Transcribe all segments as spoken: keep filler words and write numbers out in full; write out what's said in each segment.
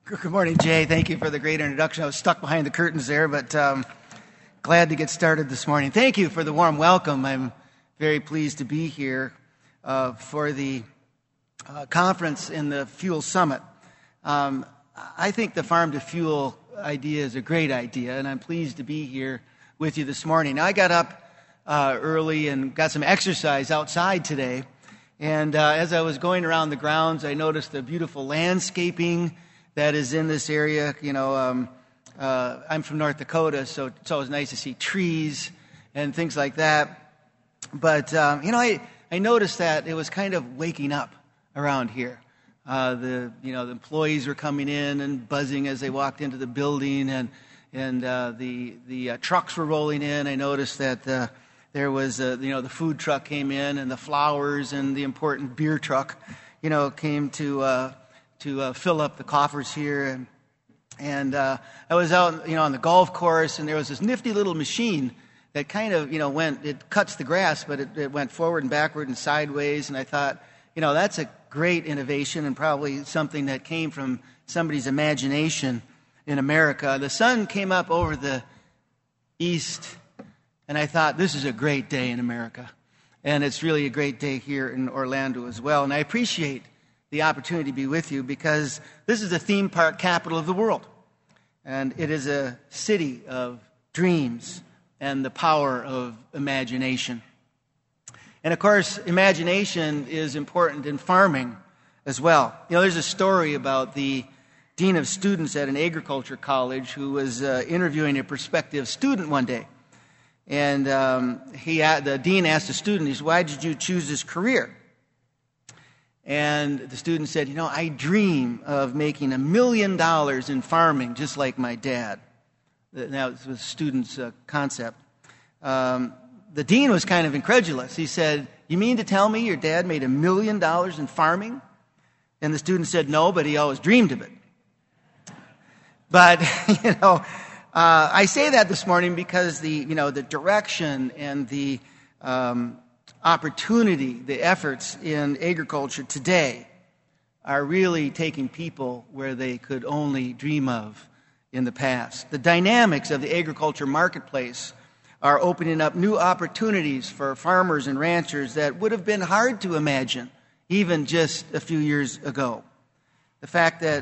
Good morning, Jay. Thank you for the great introduction. I was stuck behind the curtains there, but um, glad to get started this morning. Thank you for the warm welcome. I'm very pleased to be here uh, for the uh, conference in the Fuel Summit. Um, I think the Farm to Fuel idea is a great idea, and I'm pleased to be here with you this morning. I got up uh, early and got some exercise outside today, and uh, as I was going around the grounds, I noticed the beautiful landscaping that is in this area. You know, um, uh, I'm from North Dakota, so it's always nice to see trees and things like that. But, um, you know, I, I noticed that it was kind of waking up around here. Uh, the, you know, the employees were coming in and buzzing as they walked into the building, and, and uh, the, the uh, trucks were rolling in. I noticed that uh, there was, uh, you know, the food truck came in, and the flowers and the important beer truck, you know, came to... Uh, to uh, fill up the coffers here. And, and uh, I was out, you know, on the golf course, and there was this nifty little machine that kind of, you know, went, it cuts the grass, but it, it went forward and backward and sideways. And I thought, you know, that's a great innovation and probably something that came from somebody's imagination in America. The sun came up over the east, and I thought, this is a great day in America. And it's really a great day here in Orlando as well. And I appreciate the opportunity to be with you because this is the theme park capital of the world. And it is a city of dreams and the power of imagination. And of course, imagination is important in farming as well. You know, there's a story about the dean of students at an agriculture college who was uh, interviewing a prospective student one day. And um, he, the dean asked the student, he said, "Why did you choose this career?" And the student said, you know, I dream of making a million dollars in farming just like my dad. That was the student's uh, concept. Um, the dean was kind of incredulous. He said, you mean to tell me your dad made a million dollars in farming? And the student said, no, but he always dreamed of it. But, you know, uh, I say that this morning because the, you know, the direction and the um, opportunity, the efforts in agriculture today are really taking people where they could only dream of in the past. The dynamics of the agriculture marketplace are opening up new opportunities for farmers and ranchers that would have been hard to imagine even just a few years ago. The fact that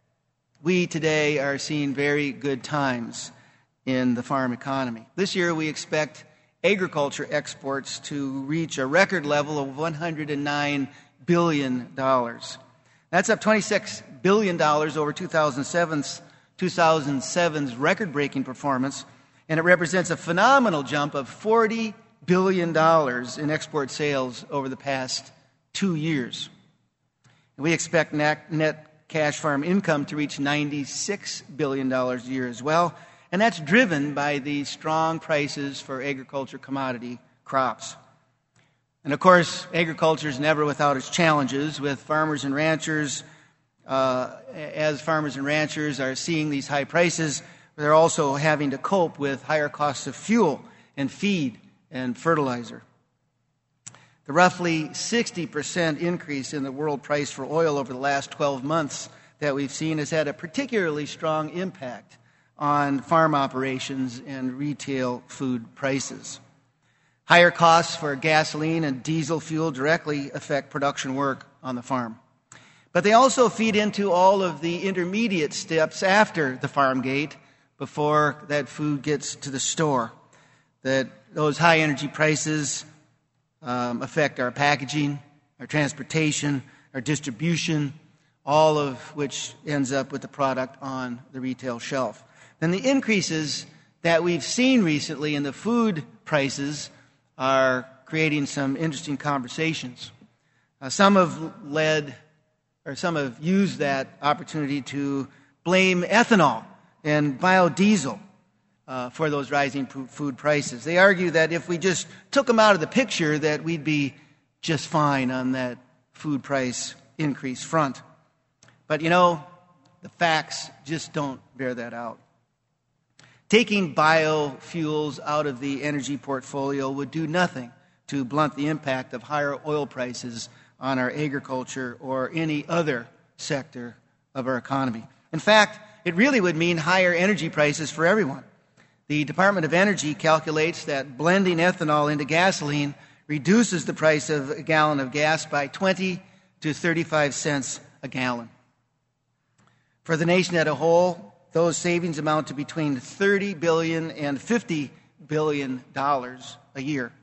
we today are seeing very good times in the farm economy. This year we expect agriculture exports to reach a record level of one hundred nine billion dollars. That's up twenty-six billion dollars over two thousand seven's record-breaking performance, and it represents a phenomenal jump of forty billion dollars in export sales over the past two years. And we expect net, net cash farm income to reach ninety-six billion dollars a year as well. And that's driven by the strong prices for agriculture commodity crops. And of course, agriculture is never without its challenges with farmers and ranchers. Uh, as farmers and ranchers are seeing these high prices, they're also having to cope with higher costs of fuel and feed and fertilizer. The roughly sixty percent increase in the world price for oil over the last twelve months that we've seen has had a particularly strong impact on farm operations and retail food prices. Higher costs for gasoline and diesel fuel directly affect production work on the farm. But they also feed into all of the intermediate steps after the farm gate before that food gets to the store. That those high energy prices um, affect our packaging, our transportation, our distribution, all of which ends up with the product on the retail shelf. Then the increases that we've seen recently in the food prices are creating some interesting conversations. Uh, some have led, or some have used that opportunity to blame ethanol and biodiesel uh, for those rising food prices. They argue that if we just took them out of the picture, that we'd be just fine on that food price increase front. But you know, the facts just don't bear that out. Taking biofuels out of the energy portfolio would do nothing to blunt the impact of higher oil prices on our agriculture or any other sector of our economy. In fact, it really would mean higher energy prices for everyone. The Department of Energy calculates that blending ethanol into gasoline reduces the price of a gallon of gas by twenty to thirty-five cents a gallon. For the nation as a whole, those savings amount to between thirty billion dollars and fifty billion dollars a year.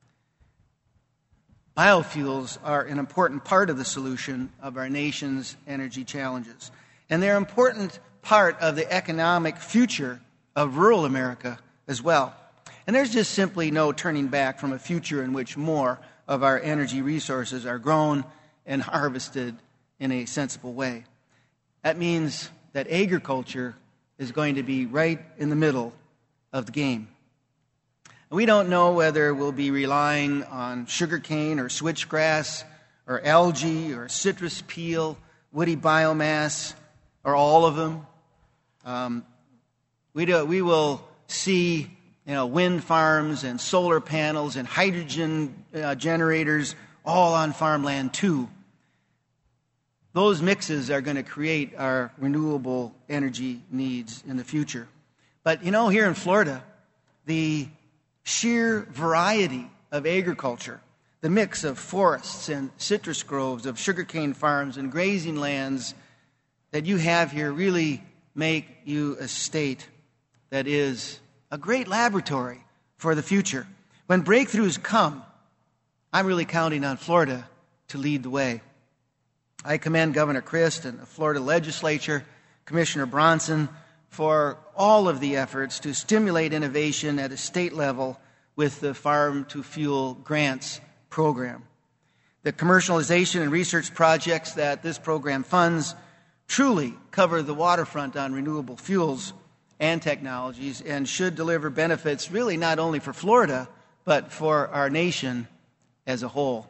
Biofuels are an important part of the solution of our nation's energy challenges, and they're an important part of the economic future of rural America as well. And there's just simply no turning back from a future in which more of our energy resources are grown and harvested in a sensible way. That means that agriculture is going to be right in the middle of the game. We don't know whether we'll be relying on sugarcane or switchgrass or algae or citrus peel, woody biomass, or all of them. Um, we, do, we will see you know, wind farms and solar panels and hydrogen uh, generators all on farmland too. Those mixes are going to create our renewable energy needs in the future. But, you know, here in Florida, the sheer variety of agriculture, the mix of forests and citrus groves, of sugarcane farms and grazing lands that you have here really make you a state that is a great laboratory for the future. When breakthroughs come, I'm really counting on Florida to lead the way. I commend Governor Christ and the Florida legislature, Commissioner Bronson, for all of the efforts to stimulate innovation at a state level with the Farm to Fuel Grants program. The commercialization and research projects that this program funds truly cover the waterfront on renewable fuels and technologies and should deliver benefits really not only for Florida, but for our nation as a whole.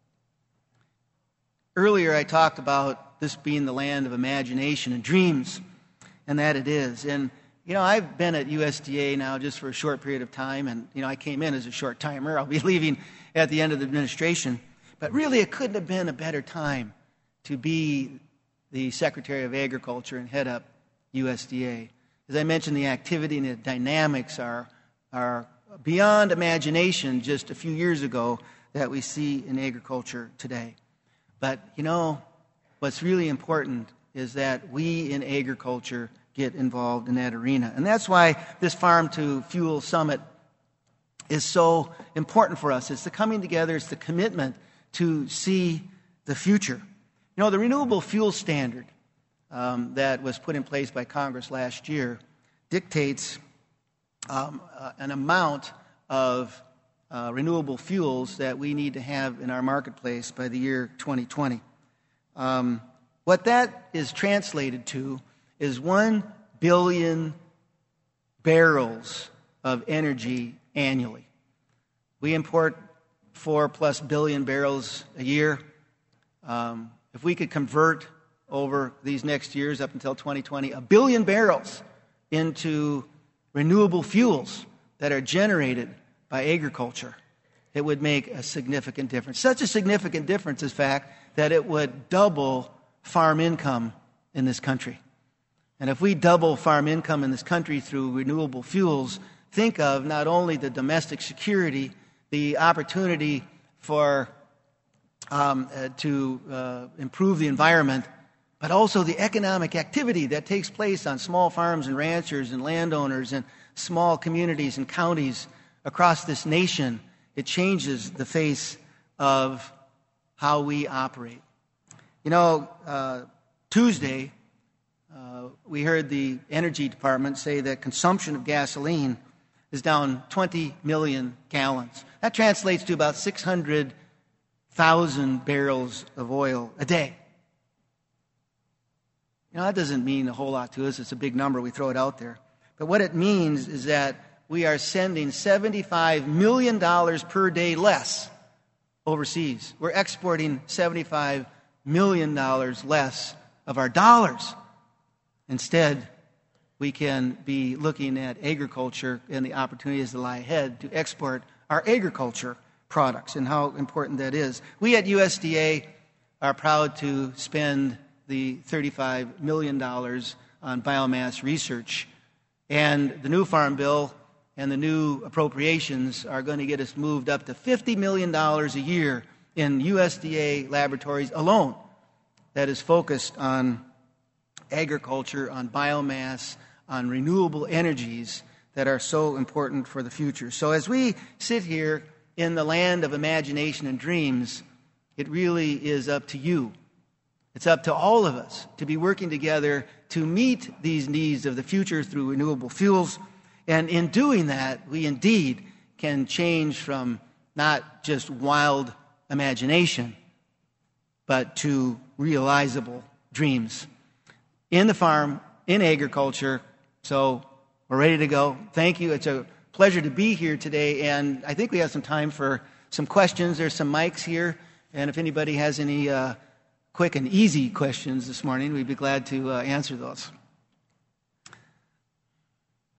Earlier I talked about this being the land of imagination and dreams, and that it is. And, you know, I've been at U S D A now just for a short period of time, and, you know, I came in as a short-timer. I'll be leaving at the end of the administration. But really, it couldn't have been a better time to be the Secretary of Agriculture and head up U S D A. As I mentioned, the activity and the dynamics are, are beyond imagination just a few years ago that we see in agriculture today. But, you know, what's really important is that we in agriculture get involved in that arena. And that's why this Farm to Fuel Summit is so important for us. It's the coming together, it's the commitment to see the future. You know, the renewable fuel standard um, that was put in place by Congress last year dictates um, uh, an amount of uh, renewable fuels that we need to have in our marketplace by the year twenty twenty. Um, what that is translated to is one billion barrels of energy annually. We import four plus billion barrels a year. Um, if we could convert over these next years up until twenty twenty, a billion barrels into renewable fuels that are generated by agriculture, it would make a significant difference. Such a significant difference, in fact, that it would double farm income in this country. And if we double farm income in this country through renewable fuels, think of not only the domestic security, the opportunity for um, uh, to uh, improve the environment, but also the economic activity that takes place on small farms and ranchers and landowners and small communities and counties across this nation. It changes the face of how we operate. You know, uh, Tuesday, uh, we heard the Energy Department say that consumption of gasoline is down twenty million gallons. That translates to about six hundred thousand barrels of oil a day. You know, that doesn't mean a whole lot to us. It's a big number. We throw it out there. But what it means is that we are sending seventy-five million dollars per day less overseas. We're exporting seventy-five million dollars less of our dollars. Instead, we can be looking at agriculture and the opportunities that lie ahead to export our agriculture products and how important that is. We at U S D A are proud to spend the thirty-five million dollars on biomass research. And the new Farm Bill and the new appropriations are going to get us moved up to fifty million dollars a year in U S D A laboratories alone that is focused on agriculture, on biomass, on renewable energies that are so important for the future. So as we sit here in the land of imagination and dreams, it really is up to you. It's up to all of us to be working together to meet these needs of the future through renewable fuels. And in doing that, we indeed can change from not just wild imagination, but to realizable dreams in the farm, in agriculture. So we're ready to go. Thank you. It's a pleasure to be here today, and I think we have some time for some questions. There's some mics here, and if anybody has any uh, quick and easy questions this morning, we'd be glad to uh, answer those.